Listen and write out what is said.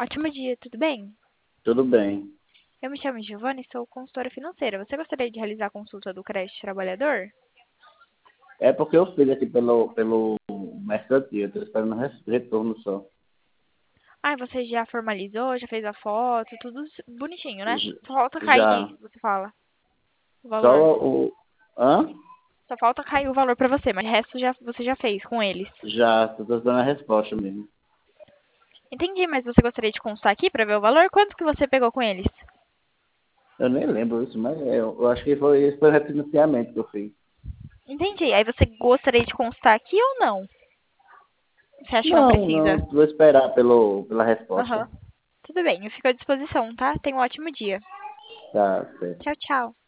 Ótimo dia, tudo bem? Tudo bem. Eu me chamo Giovanna e sou consultora financeira. Você gostaria de realizar a consulta do crédito trabalhador? É porque eu fiz aqui pelo mestre, eu estou esperando retorno só. Ah, você já formalizou, já fez a foto, tudo bonitinho, né? J- Só falta Já. cair, você fala, o Só valor. o. Hã? Só falta cair o valor pra você, mas o resto você já fez com eles. Já, estou esperando a resposta mesmo. Entendi, mas você gostaria de consultar aqui pra ver o valor? Quanto que você pegou com eles? Eu nem lembro isso, mas eu acho que foi refinanciamento que eu fiz. Entendi. Aí você gostaria de consultar aqui ou não? Você acha que não Não, precisa? não, vou esperar pela resposta. Aham. Tudo bem, eu fico à disposição, tá? Tenha um ótimo dia. Tá certo. Tchau, tchau.